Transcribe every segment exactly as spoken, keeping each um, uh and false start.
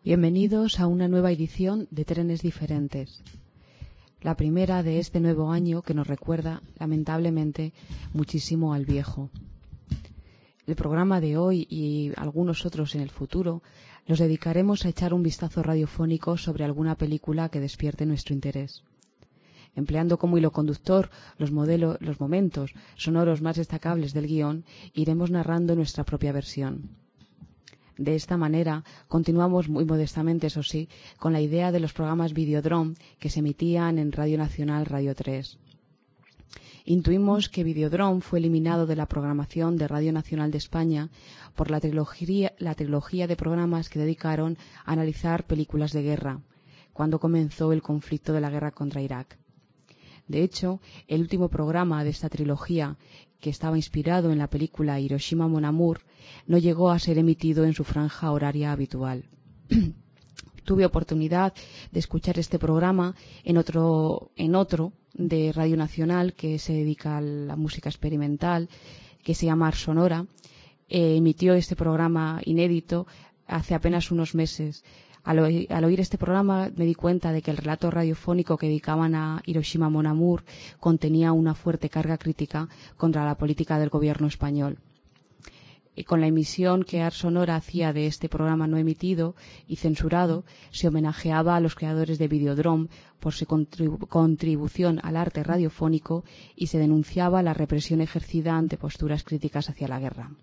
Bienvenidos a una nueva edición de Trenes Diferentes. La primera de este nuevo año que nos recuerda, lamentablemente, muchísimo al viejo. El programa de hoy y algunos otros en el futuro los dedicaremos a echar un vistazo radiofónico sobre alguna película que despierte nuestro interés. Empleando como hilo conductor los, modelos, los momentos sonoros más destacables del guión, iremos narrando nuestra propia versión. De esta manera, continuamos muy modestamente, eso sí, con la idea de los programas Videodrome que se emitían en Radio Nacional Radio tres. Intuimos que Videodrome fue eliminado de la programación de Radio Nacional de España por la trilogía, la trilogía de programas que dedicaron a analizar películas de guerra, cuando comenzó el conflicto de la guerra contra Irak. De hecho, el último programa de esta trilogía, que estaba inspirado en la película Hiroshima Mon Amour, no llegó a ser emitido en su franja horaria habitual. Tuve oportunidad de escuchar este programa en otro, en otro de Radio Nacional que se dedica a la música experimental, que se llama Ars Sonora. Eh, emitió este programa inédito hace apenas unos meses. Al oír, al oír este programa me di cuenta de que el relato radiofónico que dedicaban a Hiroshima Mon Amour contenía una fuerte carga crítica contra la política del gobierno español. Y con la emisión que Ars Sonora hacía de este programa no emitido y censurado, se homenajeaba a los creadores de Videodrome por su contribu- contribución al arte radiofónico y se denunciaba la represión ejercida ante posturas críticas hacia la guerra.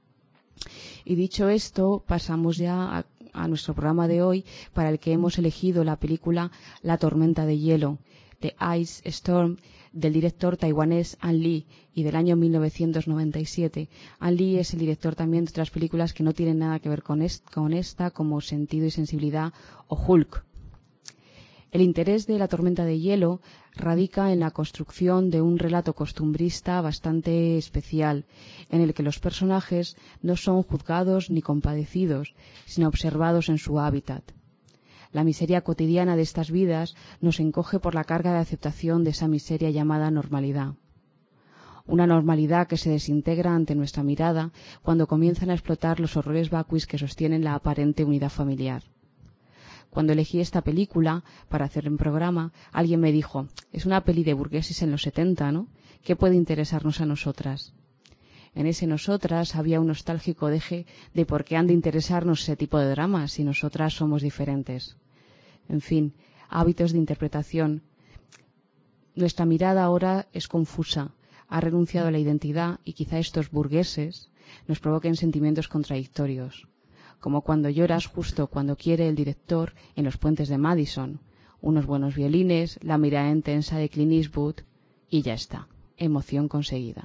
Y dicho esto, pasamos ya a, a nuestro programa de hoy, para el que hemos elegido la película La tormenta de hielo, The Ice Storm, del director taiwanés Ang Lee y del año mil novecientos noventa y siete. Ang Lee es el director también de otras películas que no tienen nada que ver con, est- con esta, como Sentido y Sensibilidad o Hulk. El interés de La tormenta de hielo radica en la construcción de un relato costumbrista bastante especial, en el que los personajes no son juzgados ni compadecidos, sino observados en su hábitat. La miseria cotidiana de estas vidas nos encoge por la carga de aceptación de esa miseria llamada normalidad. Una normalidad que se desintegra ante nuestra mirada cuando comienzan a explotar los horrores vacuos que sostienen la aparente unidad familiar. Cuando elegí esta película para hacer un programa, alguien me dijo, es una peli de burgueses en los setenta, ¿no? ¿Qué puede interesarnos a nosotras? En ese nosotras había un nostálgico deje de por qué han de interesarnos ese tipo de dramas si nosotras somos diferentes. En fin, hábitos de interpretación. Nuestra mirada ahora es confusa, ha renunciado a la identidad y quizá estos burgueses nos provoquen sentimientos contradictorios. Como cuando lloras justo cuando quiere el director en Los puentes de Madison, unos buenos violines, la mirada intensa de Clint Eastwood y ya está, emoción conseguida.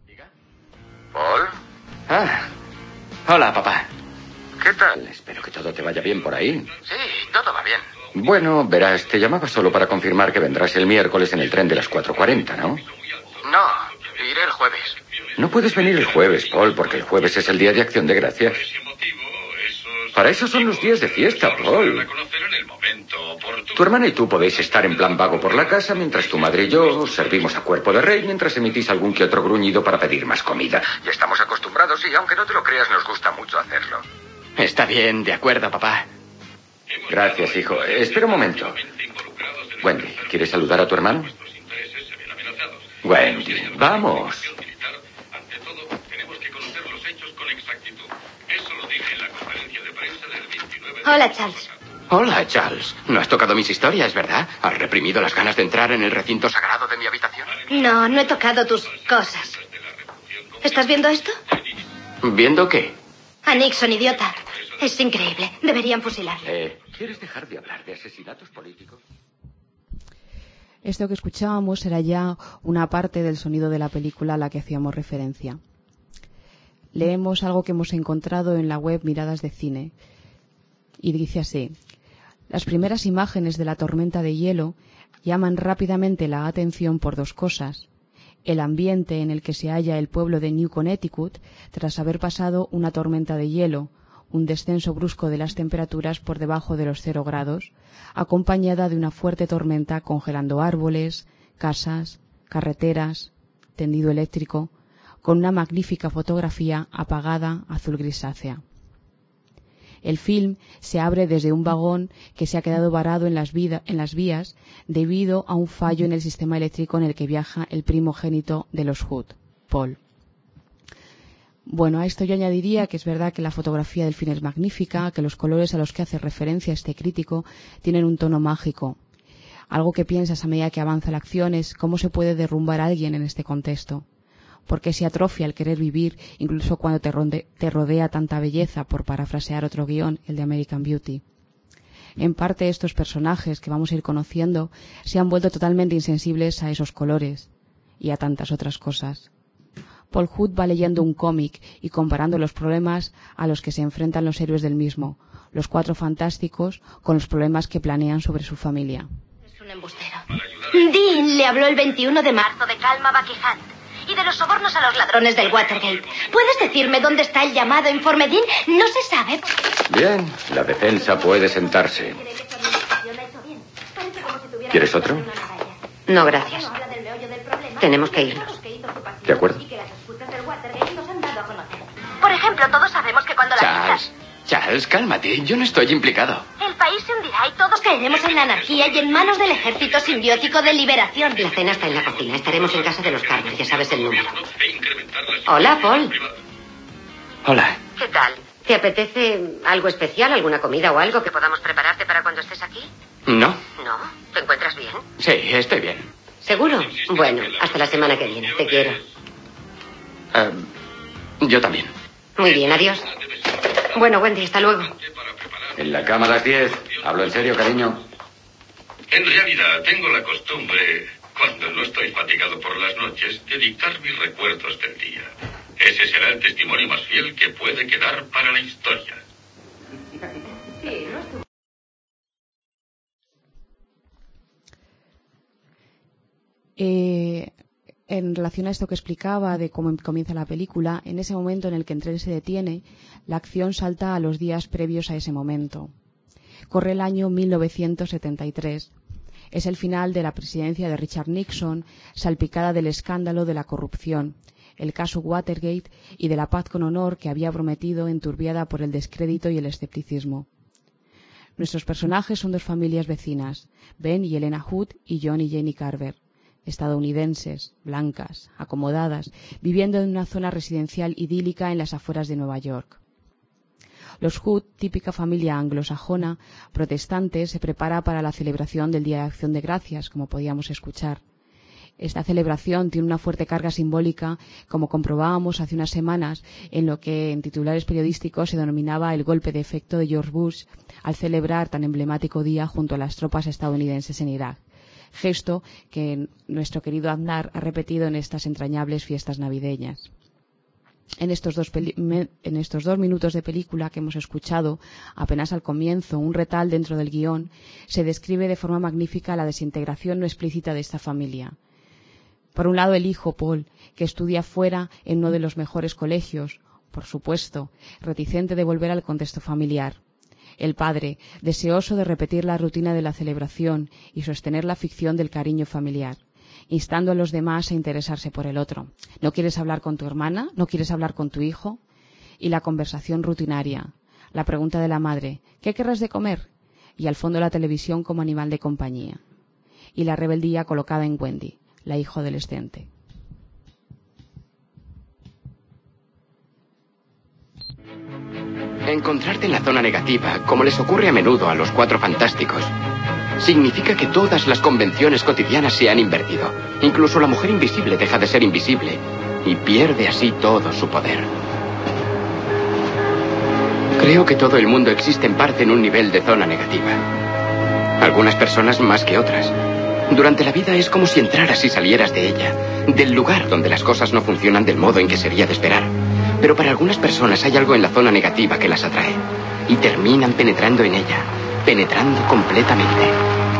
¿Paul? Ah, hola, papá. ¿Qué tal? Espero que todo te vaya bien por ahí. Sí, todo va bien. Bueno, verás, te llamaba solo para confirmar que vendrás el miércoles en el tren de las cuatro cuarenta, ¿no? No, iré el jueves. No puedes venir el jueves, Paul, porque el jueves es el día de Acción de Gracias. Para eso son los días de fiesta, Paul. Tu hermana y tú podéis estar en plan vago por la casa mientras tu madre y yo os servimos a cuerpo de rey mientras emitís algún que otro gruñido para pedir más comida. Ya estamos acostumbrados y aunque no te lo creas, nos gusta mucho hacerlo. Está bien, de acuerdo, papá. Gracias, hijo. Espera un momento. Wendy, ¿quieres saludar a tu hermano? Wendy, vamos. Hola, Charles. Hola, Charles. No has tocado mis historias, ¿verdad? ¿Has reprimido las ganas de entrar en el recinto sagrado de mi habitación? No, no he tocado tus cosas. ¿Estás viendo esto? ¿Viendo qué? A Nixon, idiota. Es increíble. Deberían fusilarle. Eh, ¿Quieres dejar de hablar de asesinatos políticos? Esto que escuchábamos era ya una parte del sonido de la película a la que hacíamos referencia. Leemos algo que hemos encontrado en la web Miradas de Cine. Y dice así: las primeras imágenes de la tormenta de hielo llaman rápidamente la atención por dos cosas: el ambiente en el que se halla el pueblo de New Connecticut tras haber pasado una tormenta de hielo, un descenso brusco de las temperaturas por debajo de los cero grados, acompañada de una fuerte tormenta congelando árboles, casas, carreteras, tendido eléctrico, con una magnífica fotografía apagada azul grisácea. El film se abre desde un vagón que se ha quedado varado en las, vida, en las vías debido a un fallo en el sistema eléctrico en el que viaja el primogénito de los Hood, Paul. Bueno, a esto yo añadiría que es verdad que la fotografía del film es magnífica, que los colores a los que hace referencia este crítico tienen un tono mágico. Algo que piensas a medida que avanza la acción es cómo se puede derrumbar a alguien en este contexto. ¿Por qué se atrofia el querer vivir incluso cuando te, ronde, te rodea tanta belleza, por parafrasear otro guión, el de American Beauty? En parte estos personajes que vamos a ir conociendo se han vuelto totalmente insensibles a esos colores y a tantas otras cosas. Paul Hood va leyendo un cómic y comparando los problemas a los que se enfrentan los héroes del mismo, los Cuatro Fantásticos, con los problemas que planean sobre su familia. Es un embustero. Dean le habló el veintiuno de marzo de Calma Buckingham y de los sobornos a los ladrones del Watergate. ¿Puedes decirme dónde está el llamado informe Dean? No se sabe. Bien, la defensa puede sentarse. ¿Quieres otro? No, gracias. Tenemos que irnos. De acuerdo. Por ejemplo, todos sabemos que cuando la Charles, chica... Charles, cálmate. Yo no estoy implicado. El país se hundirá y todos caeremos en la anarquía y en manos del Ejército Simbiótico de Liberación. La cena está en la cocina. Estaremos en casa de los Carter. Ya sabes el número. Hola, Paul. Hola. ¿Qué tal? ¿Te apetece algo especial, alguna comida o algo que podamos prepararte para cuando estés aquí? No. ¿No? ¿Te encuentras bien? Sí, estoy bien. ¿Seguro? Bueno, hasta la semana que viene. Te quiero. Uh, yo también. Muy bien, adiós. Bueno, Wendy, hasta luego. En la cama a las diez. Hablo en serio, cariño. En realidad, tengo la costumbre, cuando no estoy fatigado por las noches, de dictar mis recuerdos del día. Ese será el testimonio más fiel que puede quedar para la historia. Eh, en relación a esto que explicaba de cómo comienza la película, en ese momento en el que el tren se detiene, la acción salta a los días previos a ese momento. Corre el año mil novecientos setenta y tres. Es el final de la presidencia de Richard Nixon, salpicada del escándalo de la corrupción, el caso Watergate y de la paz con honor que había prometido, enturbiada por el descrédito y el escepticismo. Nuestros personajes son dos familias vecinas, Ben y Elena Hood y John y Jenny Carver, estadounidenses, blancas, acomodadas, viviendo en una zona residencial idílica en las afueras de Nueva York. Los Hood, típica familia anglosajona, protestante, se prepara para la celebración del Día de Acción de Gracias, como podíamos escuchar. Esta celebración tiene una fuerte carga simbólica, como comprobábamos hace unas semanas, en lo que en titulares periodísticos se denominaba el golpe de efecto de George Bush al celebrar tan emblemático día junto a las tropas estadounidenses en Irak, gesto que nuestro querido Aznar ha repetido en estas entrañables fiestas navideñas. En estos, dos en estos dos minutos de película que hemos escuchado, apenas al comienzo, un retal dentro del guión, se describe de forma magnífica la desintegración no explícita de esta familia. Por un lado, el hijo, Paul, que estudia fuera en uno de los mejores colegios, por supuesto, reticente de volver al contexto familiar. El padre, deseoso de repetir la rutina de la celebración y sostener la ficción del cariño familiar, instando a los demás a interesarse por el otro. ¿No quieres hablar con tu hermana? ¿No quieres hablar con tu hijo? Y la conversación rutinaria, la pregunta de la madre, ¿qué querrás de comer? Y al fondo la televisión como animal de compañía. Y la rebeldía colocada en Wendy, la hija adolescente. Encontrarte en la zona negativa, como les ocurre a menudo a los Cuatro Fantásticos, significa que todas las convenciones cotidianas se han invertido. Incluso la mujer invisible deja de ser invisible y pierde así todo su poder. Creo que todo el mundo existe en parte en un nivel de zona negativa. Algunas personas más que otras. Durante la vida es como si entraras y salieras de ella, del lugar donde las cosas no funcionan del modo en que sería de esperar. Pero para algunas personas hay algo en la zona negativa que las atrae y terminan penetrando en ella, penetrando completamente.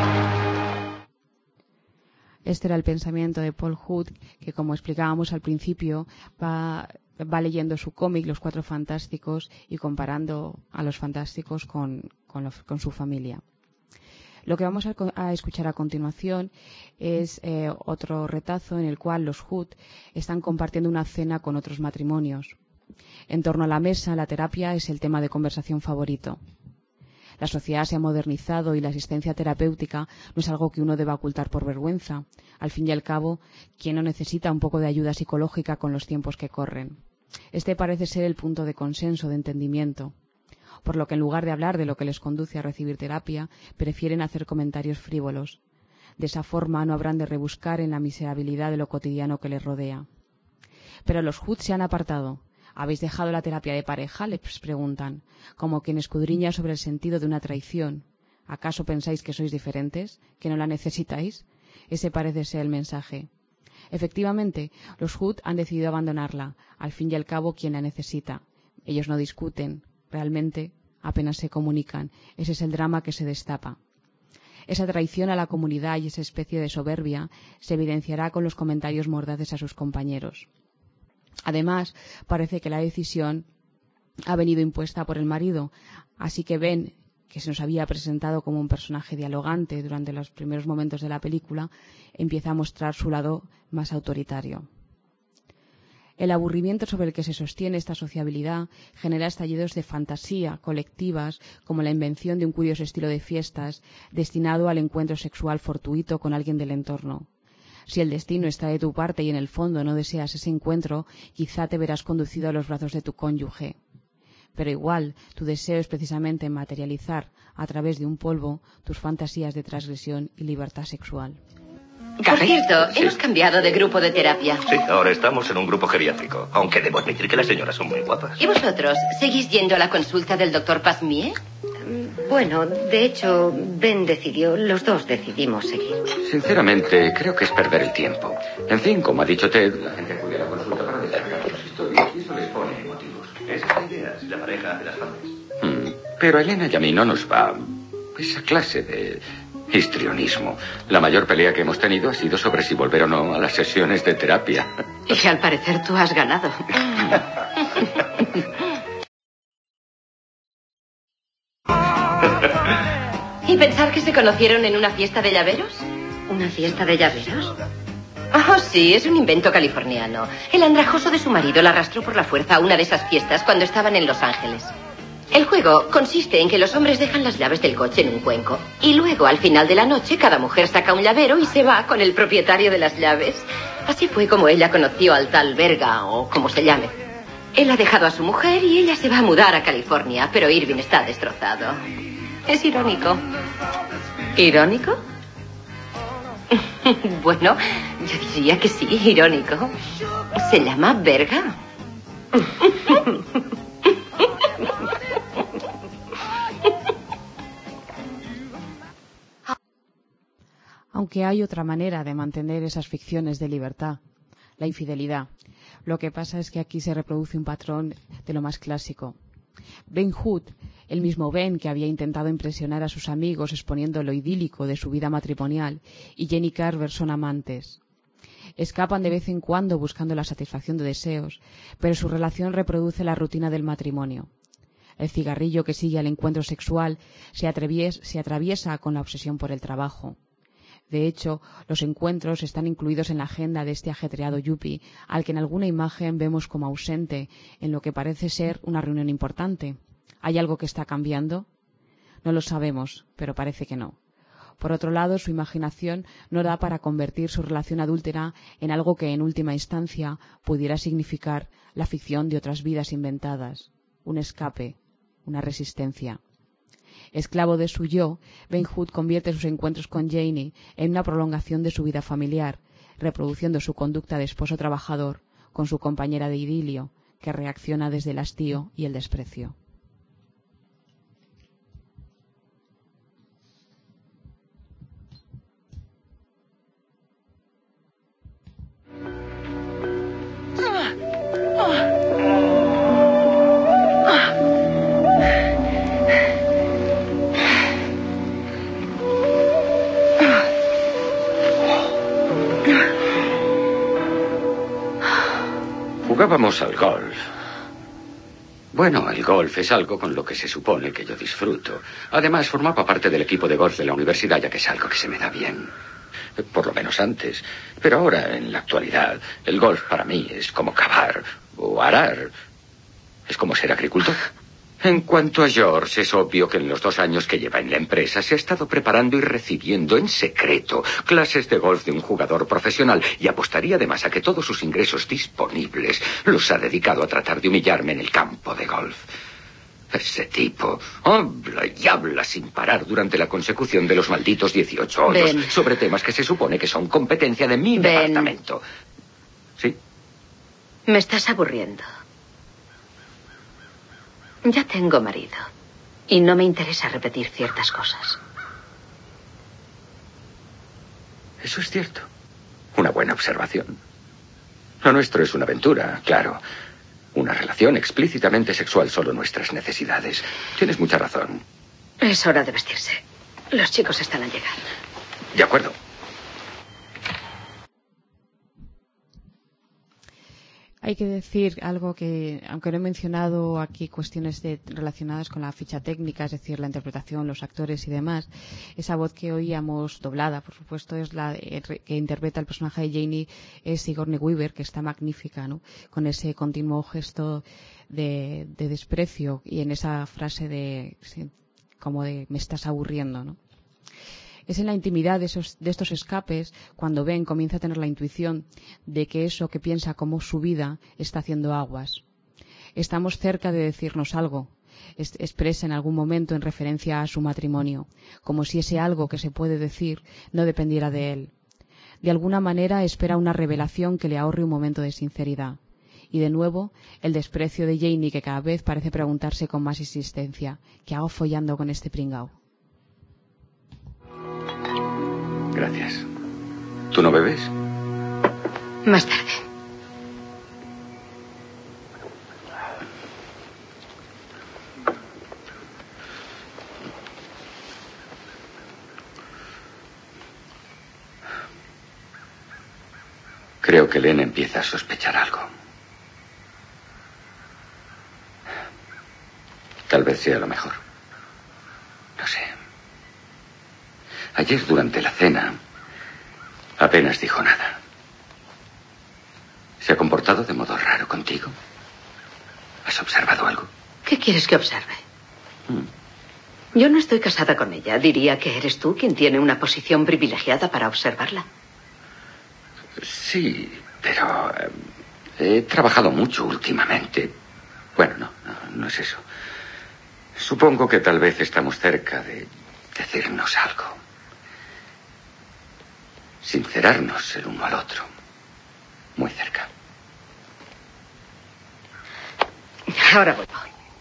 Este era el pensamiento de Paul Hood, que como explicábamos al principio, va, va leyendo su cómic, Los Cuatro Fantásticos, y comparando a los fantásticos con, con, los, con su familia. Lo que vamos a, a escuchar a continuación es eh, otro retazo en el cual los Hood están compartiendo una cena con otros matrimonios. En torno a la mesa, la terapia es el tema de conversación favorito. La sociedad se ha modernizado y la asistencia terapéutica no es algo que uno deba ocultar por vergüenza. Al fin y al cabo, ¿quién no necesita un poco de ayuda psicológica con los tiempos que corren? Este parece ser el punto de consenso, de entendimiento. Por lo que en lugar de hablar de lo que les conduce a recibir terapia, prefieren hacer comentarios frívolos. De esa forma no habrán de rebuscar en la miserabilidad de lo cotidiano que les rodea. Pero los Hood se han apartado. ¿Habéis dejado la terapia de pareja?, les preguntan, como quien escudriña sobre el sentido de una traición. ¿Acaso pensáis que sois diferentes? ¿Que no la necesitáis? Ese parece ser el mensaje. Efectivamente, los Hood han decidido abandonarla, al fin y al cabo quien la necesita. Ellos no discuten, realmente apenas se comunican. Ese es el drama que se destapa. Esa traición a la comunidad y esa especie de soberbia se evidenciará con los comentarios mordaces a sus compañeros. Además, parece que la decisión ha venido impuesta por el marido, así que Ben, que se nos había presentado como un personaje dialogante durante los primeros momentos de la película, empieza a mostrar su lado más autoritario. El aburrimiento sobre el que se sostiene esta sociabilidad genera estallidos de fantasía colectivas, como la invención de un curioso estilo de fiestas destinado al encuentro sexual fortuito con alguien del entorno. Si el destino está de tu parte y en el fondo no deseas ese encuentro, quizá te verás conducido a los brazos de tu cónyuge. Pero igual, tu deseo es precisamente materializar, a través de un polvo, tus fantasías de transgresión y libertad sexual. Por cierto, Sí. hemos cambiado de grupo de terapia. Sí, ahora estamos en un grupo geriátrico, aunque debo admitir que las señoras son muy guapas. ¿Y vosotros? ¿Seguís yendo a la consulta del doctor Pasmier? Bueno, de hecho, Ben decidió, los dos decidimos seguir. Sinceramente, creo que es perder el tiempo. En fin, como ha dicho Ted, la gente acude a la consulta para descargar sus historias y eso les pone motivos. Esa es la idea, si la pareja hace las paces. Hmm, Pero a Elena y a mí no nos va esa clase de histrionismo. La mayor pelea que hemos tenido ha sido sobre si volver o no a las sesiones de terapia. Y al parecer tú has ganado. ¿Y pensar que se conocieron en una fiesta de llaveros? ¿Una fiesta de llaveros? Oh, sí, es un invento californiano. El andrajoso de su marido la arrastró por la fuerza a una de esas fiestas cuando estaban en Los Ángeles. El juego consiste en que los hombres dejan las llaves del coche en un cuenco y luego, al final de la noche, cada mujer saca un llavero y se va con el propietario de las llaves. Así fue como ella conoció al tal Verga, o como se llame. Él ha dejado a su mujer y ella se va a mudar a California, pero Irving está destrozado. Es irónico. ¿Irónico? Bueno, yo diría que sí, irónico. Se llama Verga. Aunque hay otra manera de mantener esas ficciones de libertad, la infidelidad. Lo que pasa es que aquí se reproduce un patrón de lo más clásico. Ben Hood, el mismo Ben que había intentado impresionar a sus amigos exponiendo lo idílico de su vida matrimonial, y Jenny Carver son amantes. Escapan de vez en cuando buscando la satisfacción de deseos, pero su relación reproduce la rutina del matrimonio. El cigarrillo que sigue al encuentro sexual se, atravies, se atraviesa con la obsesión por el trabajo. De hecho, los encuentros están incluidos en la agenda de este ajetreado yuppie, al que en alguna imagen vemos como ausente en lo que parece ser una reunión importante. ¿Hay algo que está cambiando? No lo sabemos, pero parece que no. Por otro lado, su imaginación no da para convertir su relación adúltera en algo que en última instancia pudiera significar la ficción de otras vidas inventadas, un escape, una resistencia. Esclavo de su yo, Ben Hood convierte sus encuentros con Janie en una prolongación de su vida familiar, reproduciendo su conducta de esposo trabajador con su compañera de idilio, que reacciona desde el hastío y el desprecio. Jugábamos al golf. Bueno, el golf es algo con lo que se supone que yo disfruto. Además, formaba parte del equipo de golf de la universidad, ya que es algo que se me da bien. Por lo menos antes. Pero ahora, en la actualidad, el golf para mí es como cavar o arar. Es como ser agricultor. En cuanto a George, es obvio que en los dos años que lleva en la empresa se ha estado preparando y recibiendo en secreto clases de golf de un jugador profesional, y apostaría además a que todos sus ingresos disponibles los ha dedicado a tratar de humillarme en el campo de golf. Ese tipo habla y habla sin parar durante la consecución de los malditos dieciocho hoyos Ben. sobre temas que se supone que son competencia de mi Ben. departamento. ¿Sí? Me estás aburriendo. Ya tengo marido. Y no me interesa repetir ciertas cosas. Eso es cierto. Una buena observación. Lo nuestro es una aventura, claro. Una relación explícitamente sexual, solo nuestras necesidades. Tienes mucha razón. Es hora de vestirse. Los chicos están al llegar. De acuerdo. Hay que decir algo que, aunque no he mencionado aquí cuestiones de, relacionadas con la ficha técnica, es decir, la interpretación, los actores y demás, esa voz que oíamos doblada, por supuesto, es la que interpreta el personaje de Janie, es Sigourney Weaver, que está magnífica, ¿no? Con ese continuo gesto de, de desprecio y en esa frase de como de me estás aburriendo, ¿no? Es en la intimidad de, esos, de estos escapes cuando Ben comienza a tener la intuición de que eso que piensa como su vida está haciendo aguas. Estamos cerca de decirnos algo, es, expresa en algún momento en referencia a su matrimonio, como si ese algo que se puede decir no dependiera de él. De alguna manera espera una revelación que le ahorre un momento de sinceridad. Y de nuevo, el desprecio de Janie, que cada vez parece preguntarse con más insistencia, ¿qué hago follando con este pringao? Gracias. ¿Tú no bebes? Más tarde. Creo que Elena empieza a sospechar algo. Tal vez sea lo mejor. No sé. Ayer durante la cena apenas dijo nada. ¿Se ha comportado de modo raro contigo? ¿Has observado algo? ¿Qué quieres que observe? Mm. Yo no estoy casada con ella. Diría que eres tú quien tiene una posición privilegiada para observarla. Sí, pero eh, he trabajado mucho últimamente. Bueno, no, no, no es eso. Supongo que tal vez estamos cerca de decirnos algo. Sincerarnos el uno al otro. Muy cerca. Ahora vuelvo.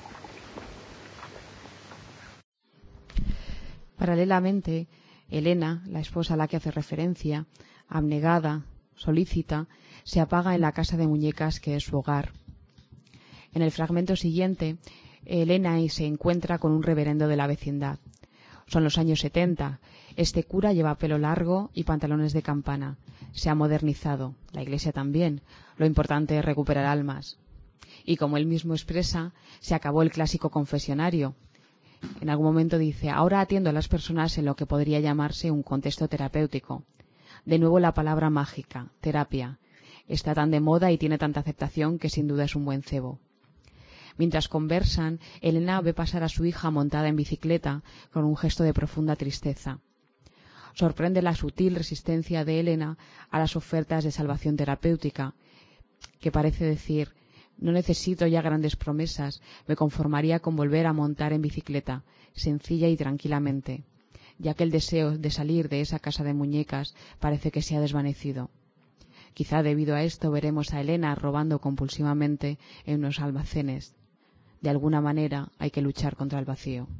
Paralelamente, Elena, la esposa a la que hace referencia, abnegada, solícita, se apaga en la casa de muñecas que es su hogar. En el fragmento siguiente, Elena se encuentra con un reverendo de la vecindad. Son los años setenta. Este cura lleva pelo largo y pantalones de campana. Se ha modernizado. La iglesia también. Lo importante es recuperar almas. Y como él mismo expresa, se acabó el clásico confesionario. En algún momento dice, ahora atiendo a las personas en lo que podría llamarse un contexto terapéutico. De nuevo la palabra mágica, terapia. Está tan de moda y tiene tanta aceptación que sin duda es un buen cebo. Mientras conversan, Elena ve pasar a su hija montada en bicicleta con un gesto de profunda tristeza. Sorprende la sutil resistencia de Elena a las ofertas de salvación terapéutica, que parece decir, no necesito ya grandes promesas, me conformaría con volver a montar en bicicleta, sencilla y tranquilamente, ya que el deseo de salir de esa casa de muñecas parece que se ha desvanecido. Quizá debido a esto veremos a Elena robando compulsivamente en unos almacenes. De alguna manera hay que luchar contra el vacío.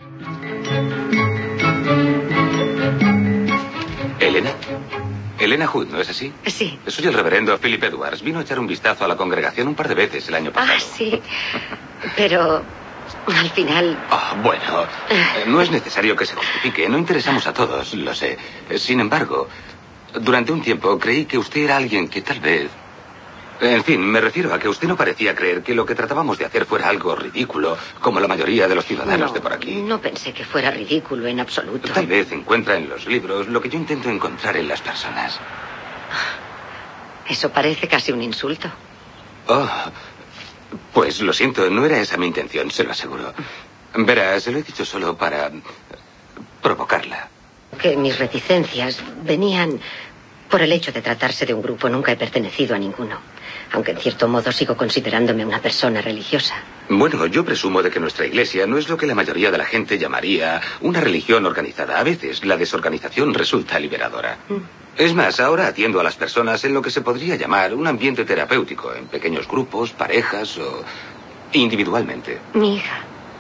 ¿Elena? Elena Hood, ¿no es así? Sí. Soy el reverendo Philip Edwards. Vino a echar un vistazo a la congregación un par de veces el año pasado. Ah, sí. Pero al final... Oh, bueno, no es necesario que se justifique. No interesamos a todos, lo sé. Sin embargo, durante un tiempo creí que usted era alguien que tal vez... En fin, me refiero a que usted no parecía creer que lo que tratábamos de hacer fuera algo ridículo, como la mayoría de los ciudadanos no, de por aquí. No pensé que fuera ridículo en absoluto. Tal vez encuentra en los libros lo que yo intento encontrar en las personas. Eso parece casi un insulto. Oh, Pues lo siento, no era esa mi intención, se lo aseguro. Verá, se lo he dicho solo para provocarla. Que mis reticencias venían por el hecho de tratarse de un grupo. Nunca he pertenecido a ninguno, aunque en cierto modo sigo considerándome una persona religiosa. Bueno, yo presumo de que nuestra iglesia no es lo que la mayoría de la gente llamaría una religión organizada. A veces la desorganización resulta liberadora. Mm. Es más, ahora atiendo a las personas en lo que se podría llamar un ambiente terapéutico, en pequeños grupos, parejas o individualmente. Mi hija.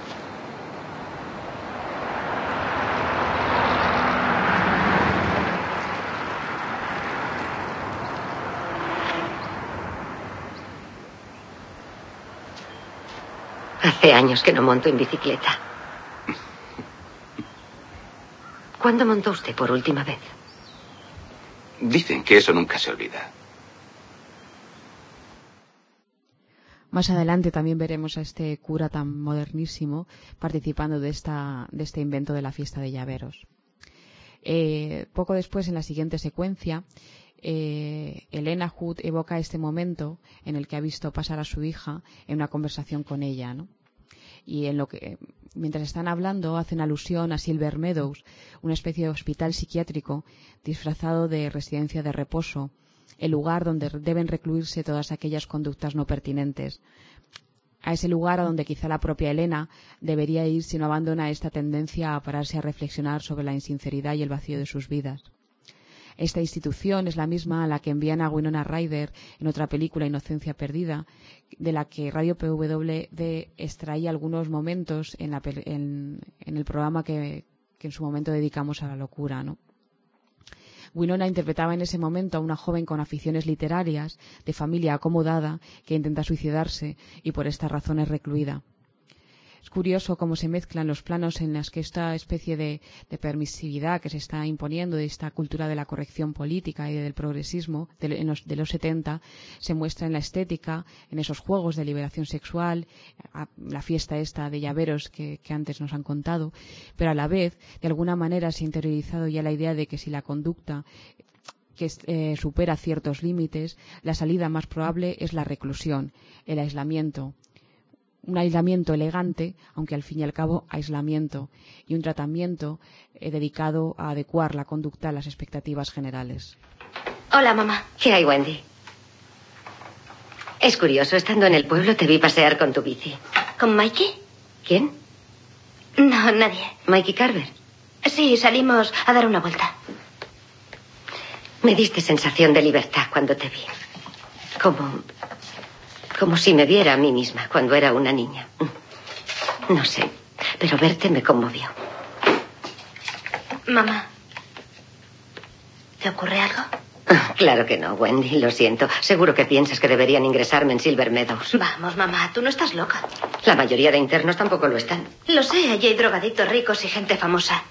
Hace años que no monto en bicicleta. ¿Cuándo montó usted por última vez? Dicen que eso nunca se olvida. Más adelante también veremos a este cura tan modernísimo participando de, esta, de este invento de la fiesta de llaveros. Eh, poco después, en la siguiente secuencia, eh, Elena Hood evoca este momento en el que ha visto pasar a su hija en una conversación con ella, ¿no? Y en lo que, mientras están hablando, hacen alusión a Silver Meadows, una especie de hospital psiquiátrico disfrazado de residencia de reposo, el lugar donde deben recluirse todas aquellas conductas no pertinentes. A ese lugar a donde quizá la propia Elena debería ir si no abandona esta tendencia a pararse a reflexionar sobre la insinceridad y el vacío de sus vidas. Esta institución es la misma a la que envían a Winona Ryder en otra película, Inocencia Perdida, de la que Radio P W D extraía algunos momentos en, la, en, en el programa que, que en su momento dedicamos a la locura, ¿no? Winona interpretaba en ese momento a una joven con aficiones literarias, de familia acomodada, que intenta suicidarse y por esta razón es recluida. Es curioso cómo se mezclan los planos en los que esta especie de, de permisividad que se está imponiendo, de esta cultura de la corrección política y del progresismo de, en los, de los setenta, se muestra en la estética, en esos juegos de liberación sexual, a, la fiesta esta de llaveros que, que antes nos han contado, pero a la vez, de alguna manera, se ha interiorizado ya la idea de que si la conducta que eh, supera ciertos límites, la salida más probable es la reclusión, el aislamiento. Un aislamiento elegante, aunque al fin y al cabo aislamiento, y un tratamiento eh, dedicado a adecuar la conducta a las expectativas generales. Hola, mamá. ¿Qué hay, Wendy? Es curioso, estando en el pueblo te vi pasear con tu bici. ¿Con Mikey? ¿Quién? No, nadie. ¿Mikey Carver? Sí, salimos a dar una vuelta. Me diste sensación de libertad cuando te vi. Como... como si me viera a mí misma cuando era una niña. No sé, pero verte me conmovió. Mamá, ¿te ocurre algo? Claro que no, Wendy, lo siento. Seguro que piensas que deberían ingresarme en Silver Meadows. Vamos, mamá, tú no estás loca. La mayoría de internos tampoco lo están. Lo sé, allí hay drogadictos ricos y gente famosa.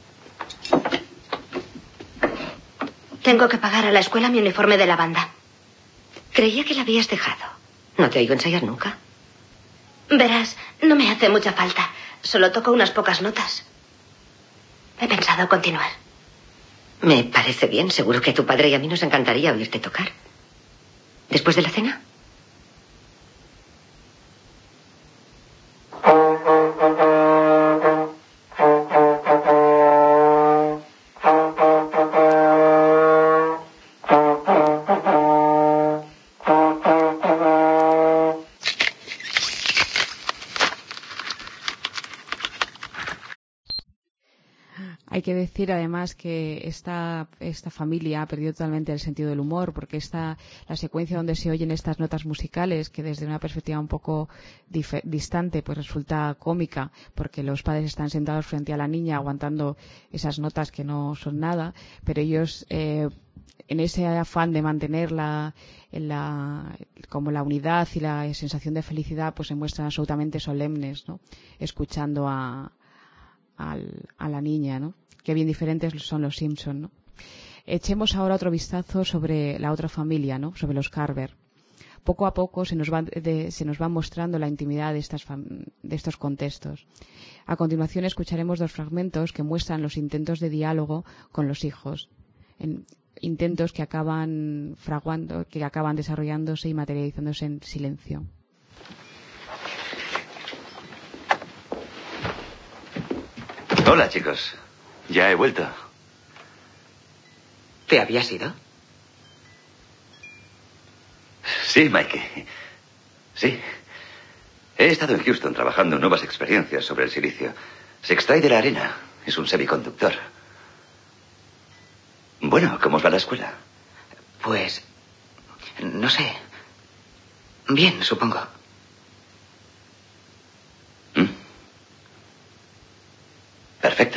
Tengo que pagar a la escuela mi uniforme de la banda. Creía que la habías dejado. No te oigo ensayar nunca. Verás, no me hace mucha falta. Solo toco unas pocas notas. He pensado continuar. Me parece bien. Seguro que a tu padre y a mí nos encantaría oírte tocar. ¿Después de la cena? Hay que decir además que esta, esta familia ha perdido totalmente el sentido del humor, porque esta, la secuencia donde se oyen estas notas musicales, que desde una perspectiva un poco distante pues resulta cómica, porque los padres están sentados frente a la niña aguantando esas notas que no son nada, pero ellos eh, en ese afán de mantener la, la, como la unidad y la sensación de felicidad, pues se muestran absolutamente solemnes, ¿no? Escuchando a, a, a la niña, ¿no? Qué bien diferentes son los Simpson, ¿no? Echemos ahora otro vistazo sobre la otra familia, ¿no? Sobre los Carver. Poco a poco se nos va, de, se nos va mostrando la intimidad de, estas de estos contextos. A continuación escucharemos dos fragmentos que muestran los intentos de diálogo con los hijos, en, intentos que acaban fraguando, que acaban desarrollándose y materializándose en silencio. Hola, chicos. Ya he vuelto. ¿Te habías ido? Sí, Mikey. Sí. He estado en Houston trabajando en nuevas experiencias sobre el silicio. Se extrae de la arena. Es un semiconductor. Bueno, ¿cómo os va la escuela? Pues... no sé. Bien, supongo. ¿Mm? Perfecto.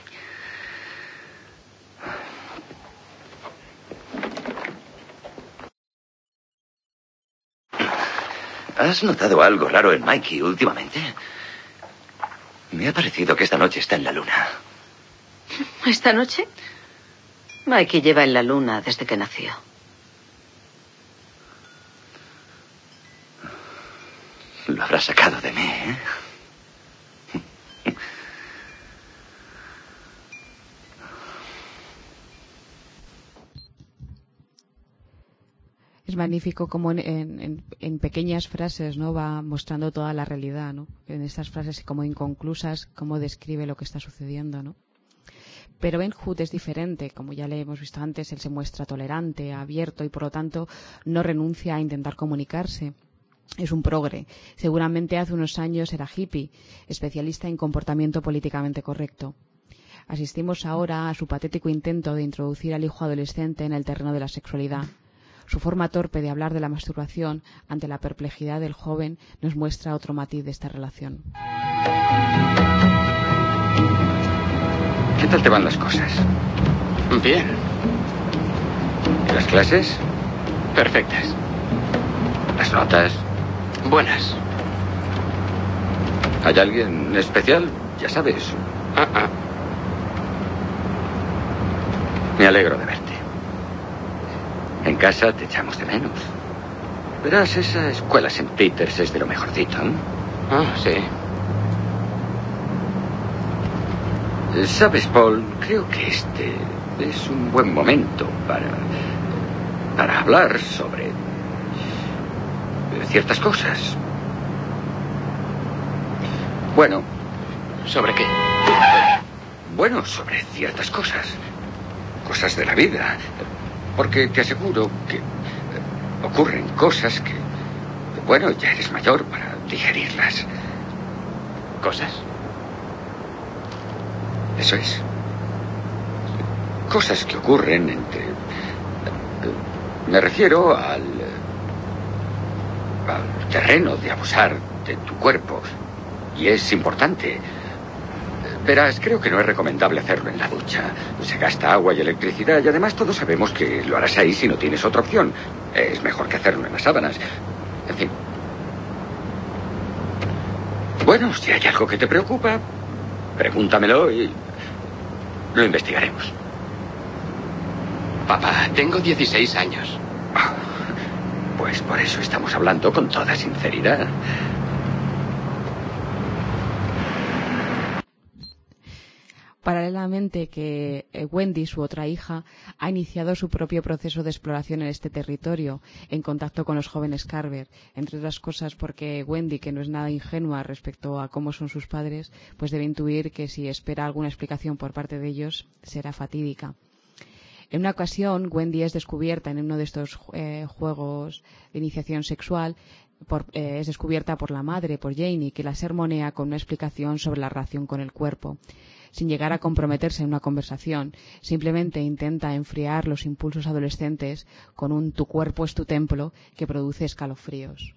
¿Has notado algo raro en Mikey últimamente? Me ha parecido que esta noche está en la luna. ¿Esta noche? Mikey lleva en la luna desde que nació. Lo habrás sacado de mí, ¿eh? Es magnífico como en, en, en pequeñas frases, ¿no?, va mostrando toda la realidad, ¿no? En estas frases como inconclusas, cómo describe lo que está sucediendo, ¿no? Pero Ben Hood es diferente, como ya le hemos visto antes, él se muestra tolerante, abierto y por lo tanto no renuncia a intentar comunicarse. Es un progre. Seguramente hace unos años era hippie, especialista en comportamiento políticamente correcto. Asistimos ahora a su patético intento de introducir al hijo adolescente en el terreno de la sexualidad. Su forma torpe de hablar de la masturbación ante la perplejidad del joven nos muestra otro matiz de esta relación. ¿Qué tal te van las cosas? Bien. ¿Y las clases? Perfectas. ¿Las notas? Buenas. ¿Hay alguien especial? Ya sabes. Ah, ah. Me alegro de verte. En casa te echamos de menos. Verás, esa escuela Saint Peters es de lo mejorcito, ¿eh? Ah, sí. ¿Sabes, Paul? Creo que este es un buen momento para... para hablar sobre... ciertas cosas. Bueno. ¿Sobre qué? Bueno, sobre ciertas cosas. Cosas de la vida. Porque te aseguro que ocurren cosas que... bueno, ya eres mayor para digerirlas. ¿Cosas? Eso es. Cosas que ocurren entre... me refiero al... al terreno de abusar de tu cuerpo. Y es importante. Verás, creo que no es recomendable hacerlo en la ducha. Se gasta agua y electricidad y además todos sabemos que lo harás ahí si no tienes otra opción. Es mejor que hacerlo en las sábanas. En fin. Bueno, si hay algo que te preocupa, pregúntamelo y lo investigaremos. Papá, tengo dieciséis años. Ah, pues por eso estamos hablando con toda sinceridad. Paralelamente que Wendy, su otra hija, ha iniciado su propio proceso de exploración en este territorio, en contacto con los jóvenes Carver, entre otras cosas porque Wendy, que no es nada ingenua respecto a cómo son sus padres, pues debe intuir que si espera alguna explicación por parte de ellos, será fatídica. En una ocasión, Wendy es descubierta en uno de estos eh, juegos de iniciación sexual, por, eh, es descubierta por la madre, por Janie, que la sermonea con una explicación sobre la relación con el cuerpo. Sin llegar a comprometerse en una conversación, simplemente intenta enfriar los impulsos adolescentes con un tu cuerpo es tu templo que produce escalofríos.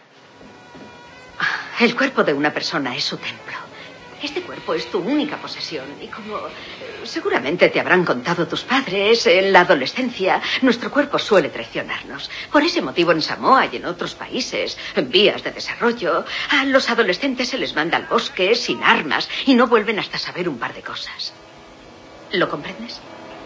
El cuerpo de una persona es su templo. Este cuerpo es tu única posesión y como seguramente te habrán contado tus padres, en la adolescencia nuestro cuerpo suele traicionarnos. Por ese motivo en Samoa y en otros países, en vías de desarrollo, a los adolescentes se les manda al bosque sin armas y no vuelven hasta saber un par de cosas. ¿Lo comprendes?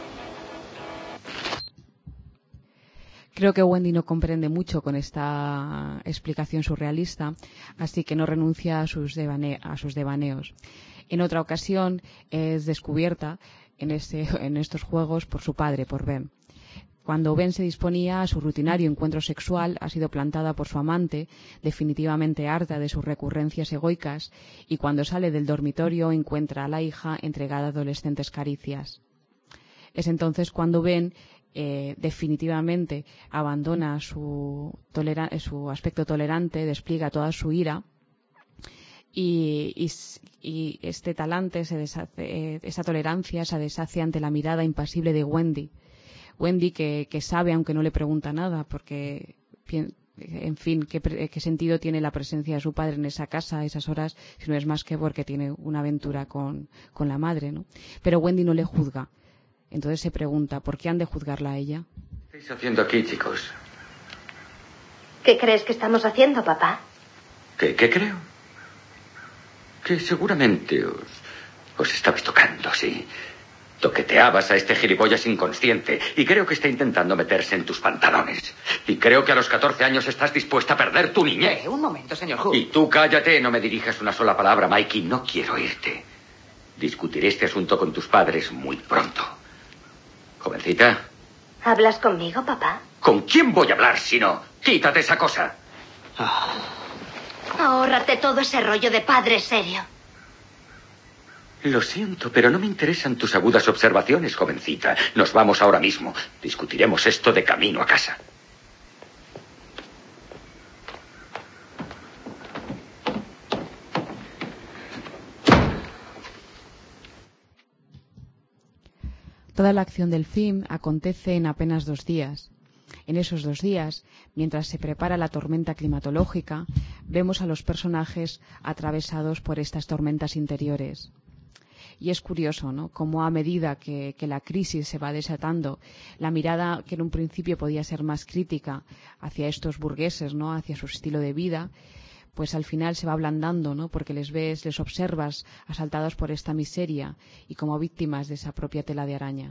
Creo que Wendy no comprende mucho con esta explicación surrealista, así que no renuncia a sus, devane- a sus devaneos. En otra ocasión es descubierta en, este, en estos juegos por su padre, por Ben. Cuando Ben se disponía a su rutinario encuentro sexual, ha sido plantada por su amante, definitivamente harta de sus recurrencias egoicas, y cuando sale del dormitorio encuentra a la hija entregada a adolescentes caricias. Es entonces cuando Ben eh, definitivamente abandona su, tolera- su aspecto tolerante, despliega toda su ira, y, y, y este talante, se deshace, eh, esa tolerancia se deshace ante la mirada impasible de Wendy. Wendy que, que sabe, aunque no le pregunta nada, porque, en fin, ¿qué, qué sentido tiene la presencia de su padre en esa casa a esas horas, si no es más que porque tiene una aventura con, con la madre, ¿no? Pero Wendy no le juzga. Entonces se pregunta, ¿por qué han de juzgarla a ella? ¿Qué estáis haciendo aquí, chicos? ¿Qué crees que estamos haciendo, papá? ¿Qué, qué creo? Que seguramente os, os estabais tocando, sí. Toqueteabas a este gilipollas inconsciente y creo que está intentando meterse en tus pantalones. Y creo que a los catorce años estás dispuesta a perder tu niñez. Eh, un momento, señor Hu. Y tú cállate, no me dirijas una sola palabra, Mikey. No quiero oírte. Discutiré este asunto con tus padres muy pronto. Jovencita. ¿Hablas conmigo, papá? ¿Con quién voy a hablar si no? Quítate esa cosa. Oh. Ahórrate todo ese rollo de padre serio. Lo siento, pero no me interesan tus agudas observaciones, jovencita. Nos vamos ahora mismo. Discutiremos esto de camino a casa. Toda la acción del film acontece en apenas dos días. En esos dos días, mientras se prepara la tormenta climatológica, vemos a los personajes atravesados por estas tormentas interiores. Y es curioso, ¿no?, cómo a medida que, que la crisis se va desatando, la mirada que en un principio podía ser más crítica hacia estos burgueses, ¿no?, hacia su estilo de vida, pues al final se va ablandando, ¿no?, porque les ves, les observas asaltados por esta miseria y como víctimas de esa propia tela de araña.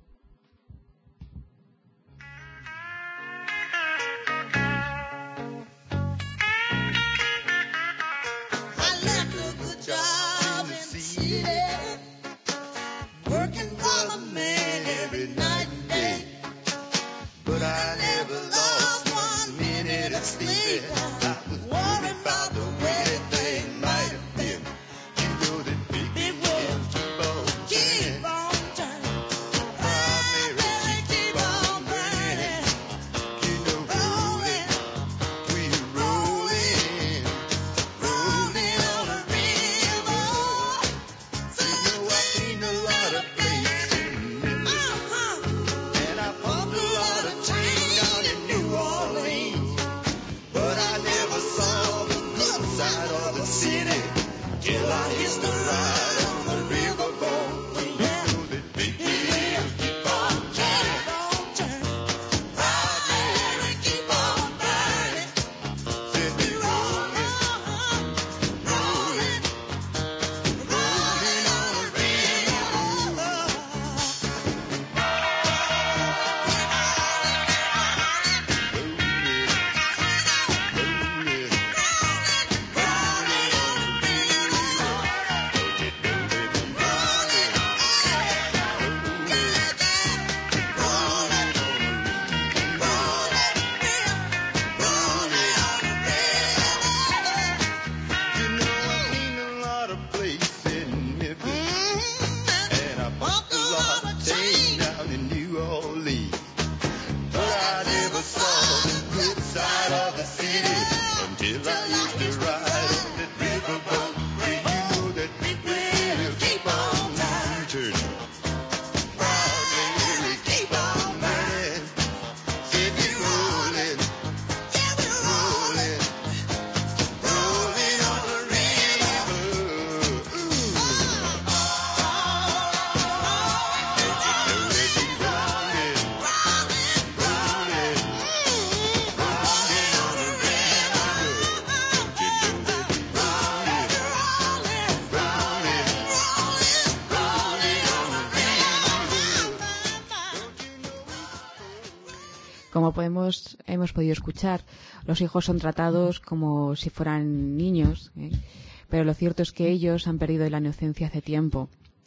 Como podemos, hemos podido escuchar, los hijos son tratados como si fueran niños, ¿eh? Pero lo cierto es que ellos han perdido la inocencia hace tiempo.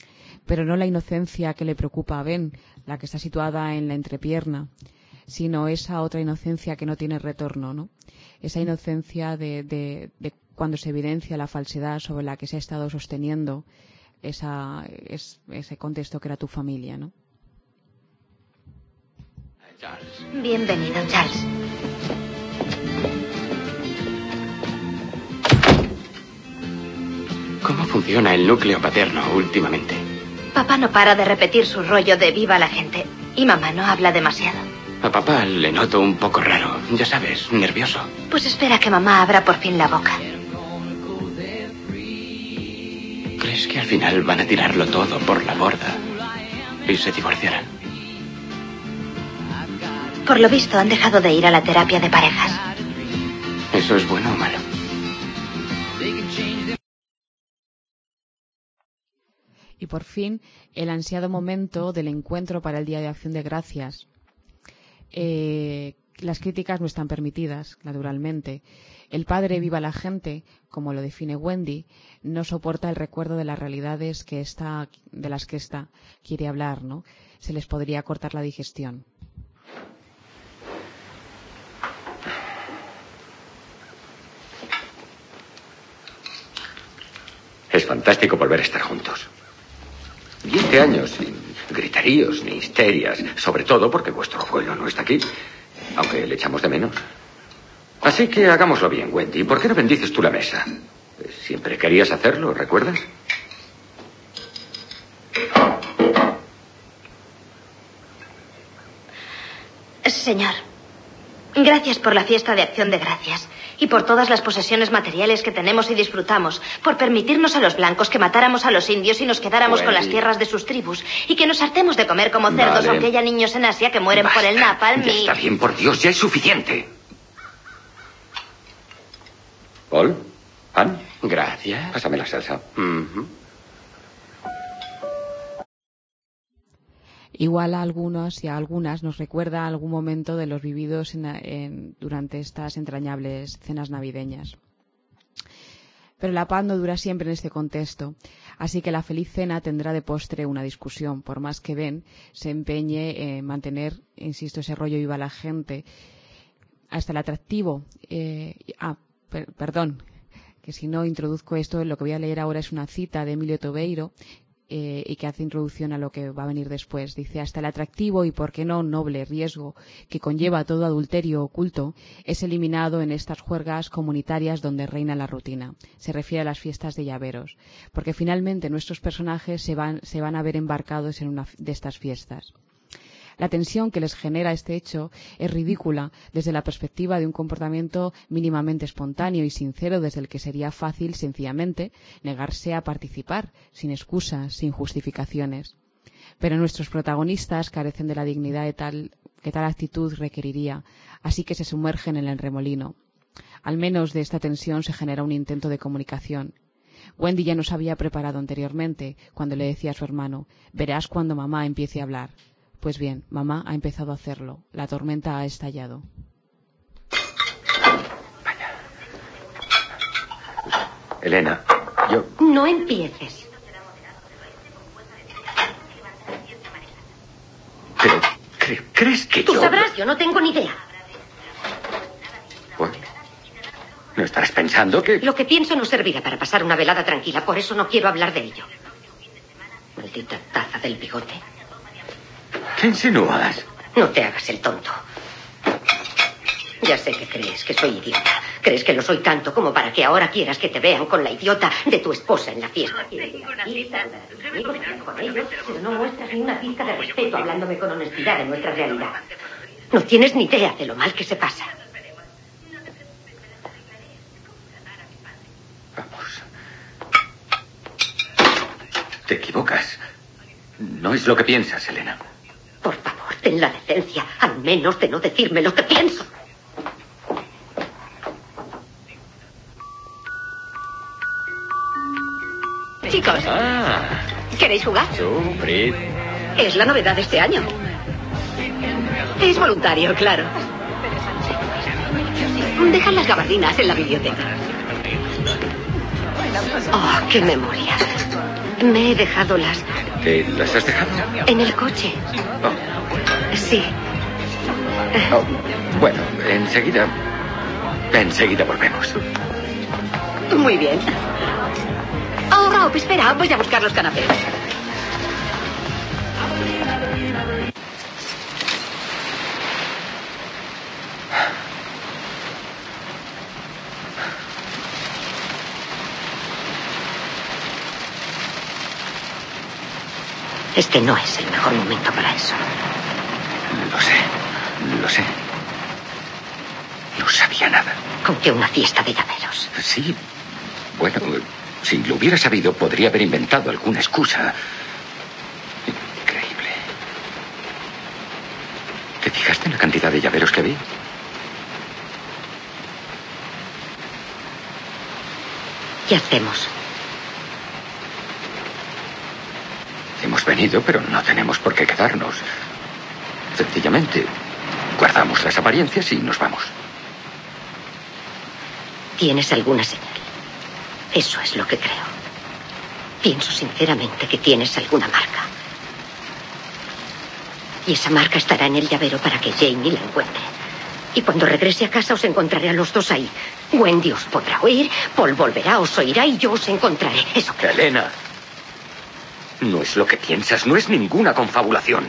pero no la inocencia que le preocupa a Ben, la que está situada en la entrepierna, sino esa otra inocencia que no tiene retorno, ¿no? Esa inocencia de, de, de cuando se evidencia la falsedad sobre la que se ha estado sosteniendo esa, es, ese contexto que era tu familia, ¿no? Charles. Bienvenido, Charles. ¿Cómo funciona el núcleo paterno últimamente? Papá no para de repetir su rollo de viva la gente. Y mamá no habla demasiado. A papá le noto un poco raro. Ya sabes, nervioso. Pues espera que mamá abra por fin la boca. ¿Crees que al final van a tirarlo todo por la borda y se divorciarán? Por lo visto han dejado de ir a la terapia de parejas. ¿Eso es bueno o malo? Y por fin, el ansiado momento del encuentro para el Día de Acción de Gracias. Eh, las críticas no están permitidas, naturalmente. El padre viva la gente, como lo define Wendy, no soporta el recuerdo de las realidades que esta, de las que ésta quiere hablar, ¿no? Se les podría cortar la digestión. Es fantástico volver a estar juntos. Veinte años sin griteríos ni histerias, sobre todo porque vuestro abuelo no está aquí, aunque le echamos de menos. Así que hagámoslo bien, Wendy. ¿Por qué no bendices tú la mesa? Siempre querías hacerlo, ¿recuerdas? Señor, gracias por la fiesta de Acción de Gracias y por todas las posesiones materiales que tenemos y disfrutamos, por permitirnos a los blancos que matáramos a los indios y nos quedáramos Wendy. con las tierras de sus tribus y que nos hartemos de comer como cerdos, Vale. aunque haya niños en Asia que mueren Basta. por el napalm Ya y... está bien, por Dios, ya es suficiente. ¿Paul? ¿Ann? Gracias. Pásame la salsa. Uh-huh. Igual a algunos y a algunas nos recuerda algún momento de los vividos en, en, durante estas entrañables cenas navideñas. Pero la paz no dura siempre en este contexto, así que la feliz cena tendrá de postre una discusión, por más que Ben se empeñe en mantener, insisto, ese rollo viva la gente, hasta el atractivo. Eh, ah, per, perdón, que si no introduzco esto, lo que voy a leer ahora es una cita de Emilio Tobeiro, Eh, y que hace introducción a lo que va a venir después. Dice, hasta el atractivo y, por qué no, noble riesgo que conlleva todo adulterio oculto es eliminado en estas juergas comunitarias donde reina la rutina. Se refiere a las fiestas de llaveros, porque finalmente nuestros personajes se van, se van a ver embarcados en una de estas fiestas. La tensión que les genera este hecho es ridícula desde la perspectiva de un comportamiento mínimamente espontáneo y sincero desde el que sería fácil, sencillamente, negarse a participar, sin excusas, sin justificaciones. Pero nuestros protagonistas carecen de la dignidad de tal, que tal actitud requeriría, así que se sumergen en el remolino. Al menos de esta tensión se genera un intento de comunicación. Wendy ya nos había preparado anteriormente cuando le decía a su hermano, verás cuando mamá empiece a hablar. Pues bien, mamá ha empezado a hacerlo. La tormenta ha estallado. Vaya. Elena, yo... No empieces. Pero, ¿cre- ¿crees que Tú yo...? sabrás, yo no tengo ni idea. Bueno, ¿no estarás pensando que...? Lo que pienso no servirá para pasar una velada tranquila, por eso no quiero hablar de ello. Maldita taza del bigote. ¿Qué insinúas? No te hagas el tonto. Ya sé que crees que soy idiota. Crees que lo soy tanto como para que ahora quieras que te vean con la idiota de tu esposa en la fiesta. Pero no muestras ni una pizca de respeto hablándome con honestidad de nuestra realidad. No tienes ni idea de lo mal que se pasa. Vamos. Te equivocas. No es lo que piensas, Elena. Por favor, ten la decencia, al menos, de no decirme lo que pienso. Chicos, Ah, ¿queréis jugar? sufrid. Es la novedad de este año. Es voluntario, claro. Dejan las gabardinas en la biblioteca. Oh, qué memoria. Me he dejado las ¿Te las has dejado? En el coche. Oh. Sí. Oh, bueno, enseguida... Enseguida volvemos. Muy bien. Oh, Rob, espera, voy a buscar los canapés. Este no es el mejor momento para eso. Lo sé, lo sé. No sabía nada. ¿Con qué una fiesta de llaveros? Sí, bueno, si lo hubiera sabido, podría haber inventado alguna excusa. Increíble. ¿Te fijaste en la cantidad de llaveros que vi? ¿Qué hacemos? Hemos venido, pero no tenemos por qué quedarnos. Sencillamente, guardamos las apariencias y nos vamos. ¿Tienes alguna señal? Eso es lo que creo. Pienso sinceramente que tienes alguna marca. Y esa marca estará en el llavero para que Jamie la encuentre. Y cuando regrese a casa os encontraré a los dos ahí. Wendy os podrá oír, Paul volverá, os oirá y yo os encontraré. Eso creo. Elena. No es lo que piensas, no es ninguna confabulación.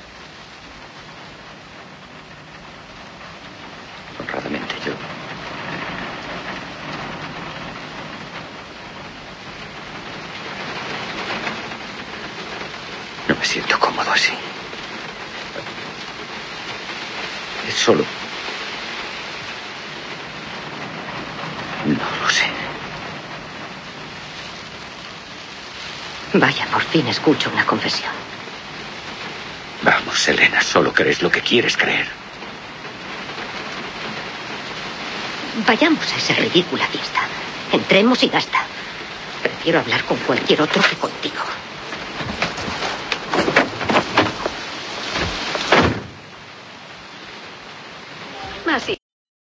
Honradamente, yo... no me siento cómodo así. Es solo... no lo sé. Vaya, por fin escucho una confesión. Vamos, Elena, solo crees lo que quieres creer. Vayamos a esa ridícula fiesta. Entremos y basta. Prefiero hablar con cualquier otro que contigo. Así.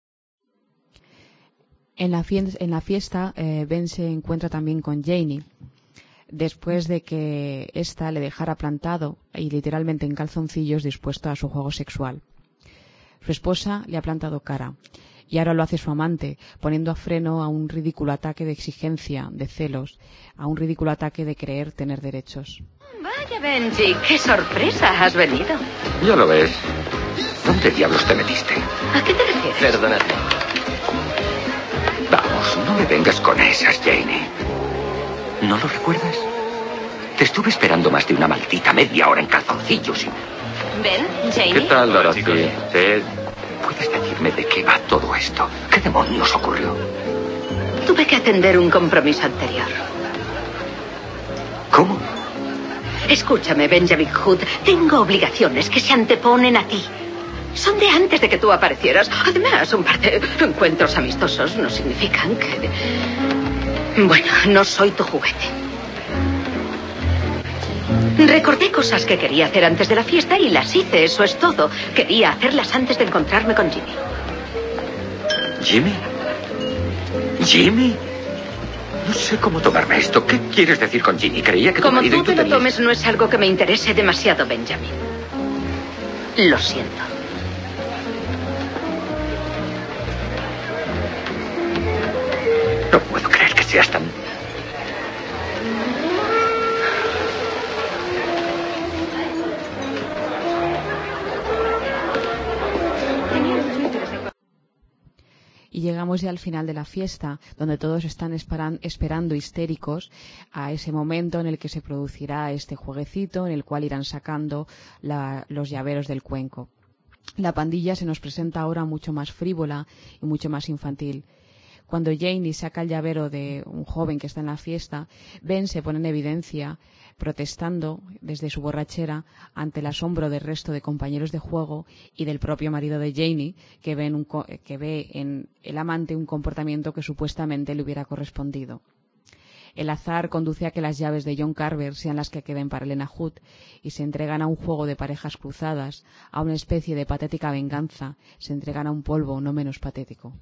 En la, fie- en la fiesta, eh, Ben se encuentra también con Janie. Después de que ésta le dejara plantado y literalmente en calzoncillos dispuesto a su juego sexual. Su esposa le ha plantado cara y ahora lo hace su amante, poniendo a freno a un ridículo ataque de exigencia, de celos, a un ridículo ataque de creer tener derechos. Vaya, Benji, qué sorpresa has venido. Ya lo ves. ¿Dónde diablos te metiste? ¿A qué te refieres? Perdónate. Vamos, no me vengas con esas, Janie. ¿No lo recuerdas? Te estuve esperando más de una maldita media hora en calzoncillos y... ¿Ben? ¿Jamie? ¿Qué tal, Dorothy? Ted, ¿puedes decirme de qué va todo esto? ¿Qué demonios ocurrió? Tuve que atender un compromiso anterior. ¿Cómo? Escúchame, Benjamin Hood. Tengo obligaciones que se anteponen a ti. Son de antes de que tú aparecieras. Además, un par de encuentros amistosos no significan que... Bueno, no soy tu juguete. Recordé cosas que quería hacer antes de la fiesta y las hice, eso es todo. Quería hacerlas antes de encontrarme con Jimmy. ¿Jimmy? ¿Jimmy? No sé cómo tomarme esto. ¿Qué quieres decir con Jimmy? Creía que tu Como marido tú y tú te lo tenías... tomes, no es algo que me interese demasiado, Benjamin. Lo siento. No puedo creer que seas tan... Y llegamos ya al final de la fiesta, donde todos están esperan, esperando histéricos a ese momento en el que se producirá este jueguecito en el cual irán sacando la, los llaveros del cuenco. La pandilla se nos presenta ahora mucho más frívola y mucho más infantil. Cuando Janie saca el llavero de un joven que está en la fiesta, Ben se pone en evidencia, protestando desde su borrachera ante el asombro del resto de compañeros de juego y del propio marido de Janie, que ve en, un, que ve en el amante un comportamiento que supuestamente le hubiera correspondido. El azar conduce a que las llaves de John Carver sean las que queden para Elena Hood y se entregan a un juego de parejas cruzadas, a una especie de patética venganza, se entregan a un polvo no menos patético.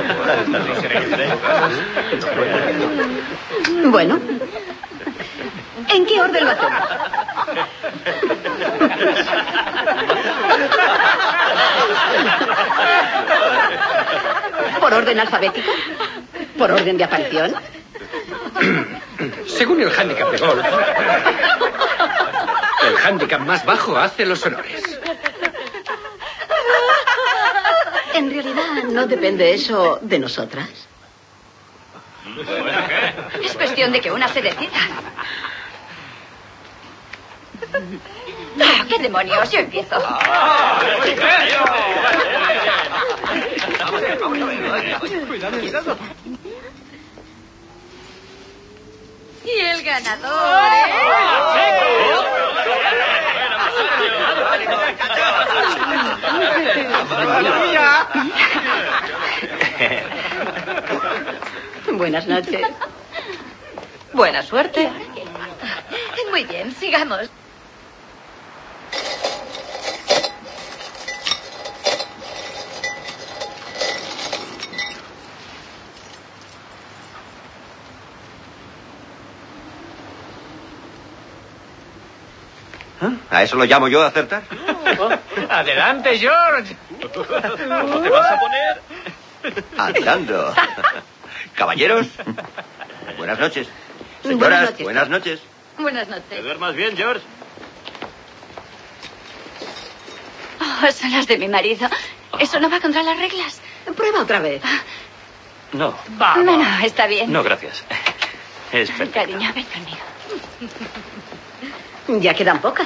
Bueno, ¿En qué orden lo hacemos? ¿Por orden alfabético? ¿Por orden de aparición? Según el hándicap de golf, el hándicap más bajo hace los honores. En realidad, ¿no depende eso de nosotras? Es cuestión de que una se decida. Ah, ¿qué demonios? Yo empiezo. Y el ganador, ¿eh? Buenas noches. Buena suerte. Muy bien, sigamos. ¿A eso lo llamo yo acertar? Adelante, George. ¿Cómo te vas a poner? Andando. Caballeros, buenas noches. Señoras, Buenas noches. buenas noches. Buenas noches. ¿Te duermas bien, George? Oh, son las de mi marido. ¿Eso no va contra las reglas? Prueba otra vez. No. Vamos. No, no, está bien. No, gracias. Es perfecto. Cariño, ven conmigo. Ya quedan pocas.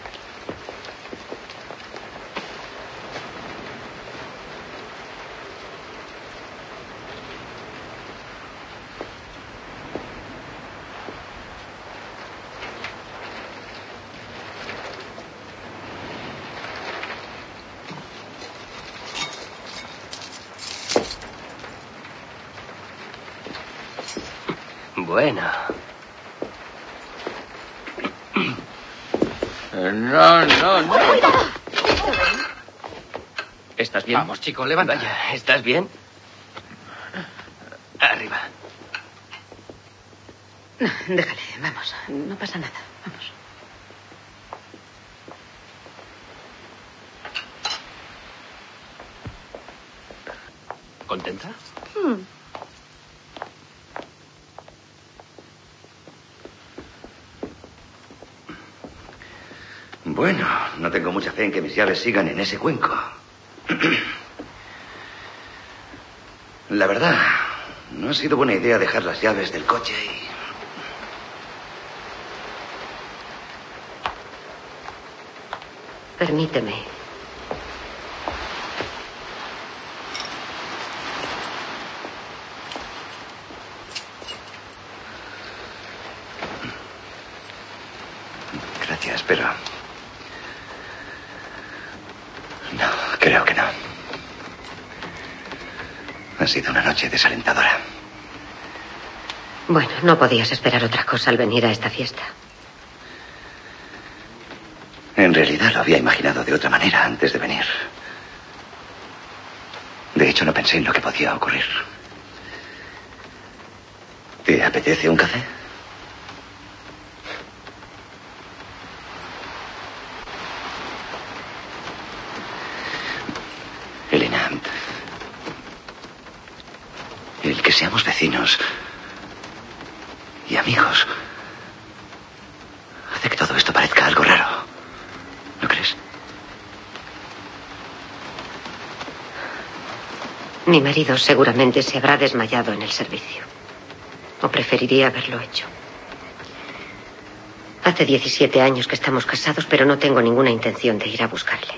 Bueno. No, no, no. ¡Cuidado! ¿Estás bien? Vamos, chico, levanta. Vaya, ¿estás bien? Arriba. No, déjale, vamos. No pasa nada. Vamos. ¿Contenta? Hmm. Bueno, no tengo mucha fe en que mis llaves sigan en ese cuenco. La verdad, no ha sido buena idea dejar las llaves del coche y... Permíteme. Gracias, pero... No, creo que no. Ha sido una noche desalentadora. Bueno, no podías esperar otra cosa al venir a esta fiesta. En realidad lo había imaginado de otra manera antes de venir. De hecho, no pensé en lo que podía ocurrir. ¿Te apetece un café? Elena, el que seamos vecinos y amigos hace que todo esto parezca algo raro. ¿No crees? Mi marido seguramente se habrá desmayado en el servicio. O preferiría haberlo hecho. Hace diecisiete años que estamos casados, pero no tengo ninguna intención de ir a buscarle.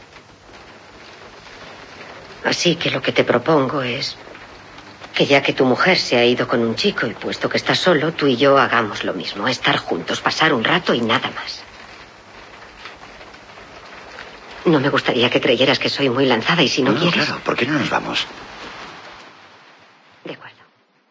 Así que lo que te propongo es que ya que tu mujer se ha ido con un chico y puesto que estás solo, tú y yo hagamos lo mismo. Estar juntos, pasar un rato y nada más. No me gustaría que creyeras que soy muy lanzada y si no, no quieres... Claro, ¿por qué no nos vamos? De acuerdo.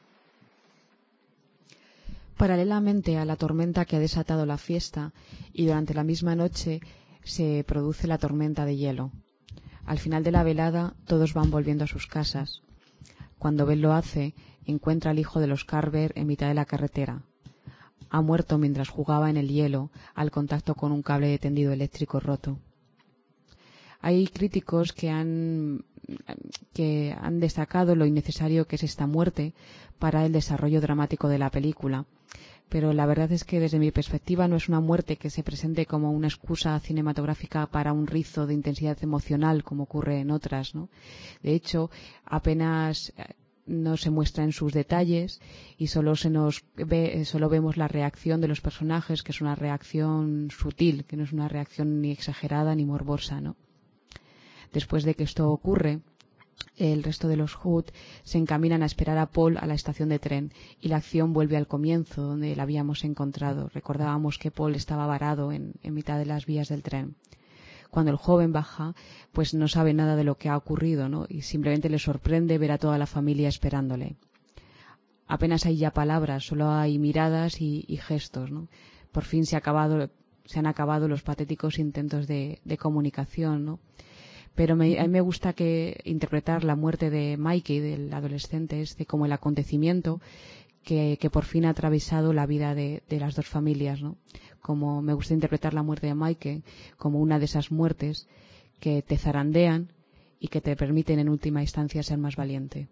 Paralelamente a la tormenta que ha desatado la fiesta y durante la misma noche se produce la tormenta de hielo. Al final de la velada todos van volviendo a sus casas. Cuando Ben lo hace, encuentra al hijo de los Carver en mitad de la carretera. ha muerto mientras jugaba en el hielo al contacto con un cable de tendido eléctrico roto. Hay críticos que han, que han destacado lo innecesario que es esta muerte para el desarrollo dramático de la película, pero la verdad es que desde mi perspectiva no es una muerte que se presente como una excusa cinematográfica para un rizo de intensidad emocional como ocurre en otras, ¿no? De hecho, apenas no se muestra en sus detalles y solo se nos ve, solo vemos la reacción de los personajes, que es una reacción sutil, que no es una reacción ni exagerada ni morbosa, ¿no? Después de que esto ocurre, el resto de los Hood se encaminan a esperar a Paul a la estación de tren y la acción vuelve al comienzo, donde la habíamos encontrado. Recordábamos que Paul estaba varado en, en mitad de las vías del tren. Cuando el joven baja, pues no sabe nada de lo que ha ocurrido, ¿no? Y simplemente le sorprende ver a toda la familia esperándole. Apenas hay ya palabras, solo hay miradas y, y gestos, ¿no? Por fin se, ha acabado, se han acabado los patéticos intentos de, de comunicación, ¿no? Pero me, a mí me gusta que interpretar la muerte de Mikey, del adolescente este, como el acontecimiento que, que por fin ha atravesado la vida de, de las dos familias, ¿no? Como me gusta interpretar la muerte de Mikey como una de esas muertes que te zarandean y que te permiten en última instancia ser más valiente.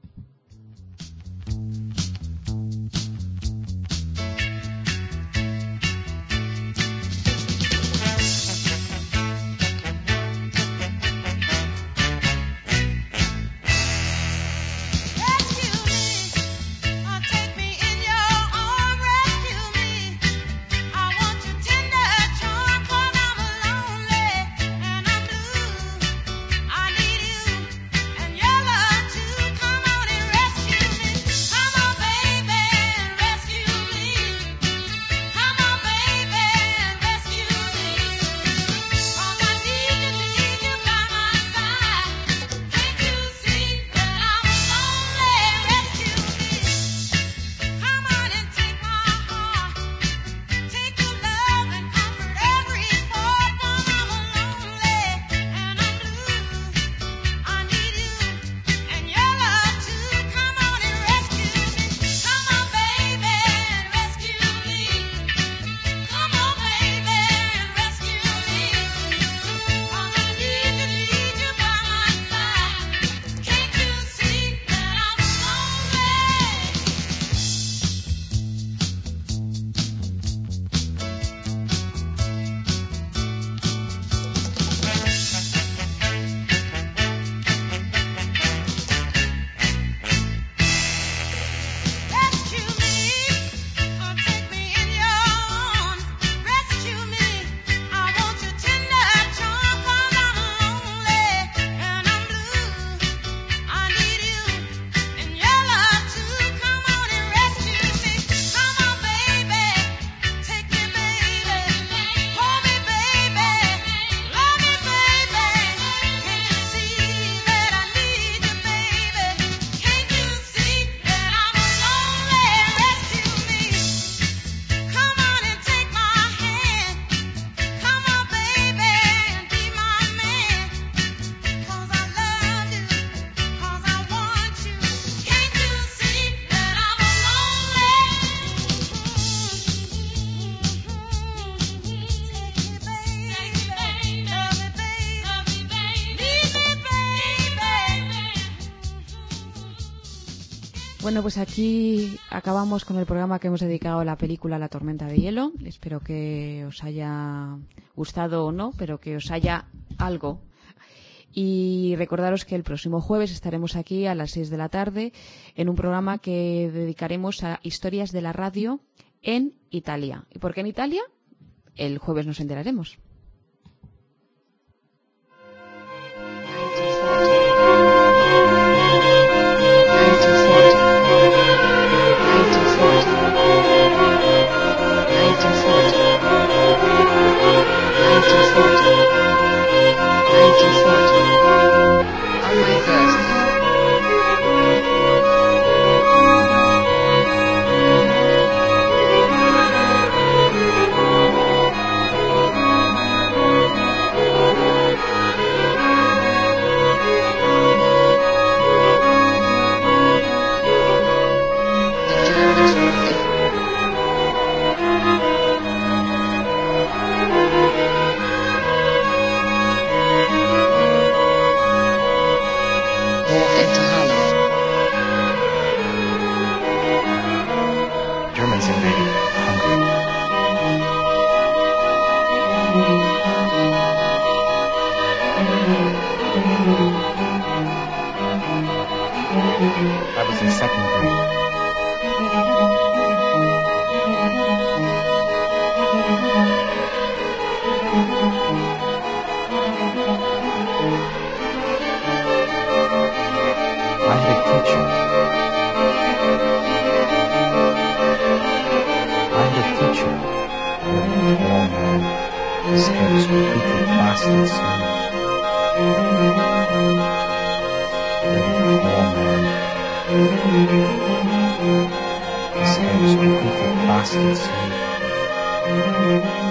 Bueno, pues aquí acabamos con el programa que hemos dedicado a la película La tormenta de hielo. Espero que os haya gustado o no, pero que os haya algo. Y recordaros que el próximo jueves estaremos aquí a las seis de la tarde en un programa que dedicaremos a historias de la radio en Italia. ¿Y por qué en Italia? El jueves nos enteraremos. Thank you. walked into Harlem. Germans invaded Hungary. I was in second grade. I had a teacher. I had a teacher. Very tall man. His hair was completely plastered smooth. Very tall man. His hair was completely plastered smooth.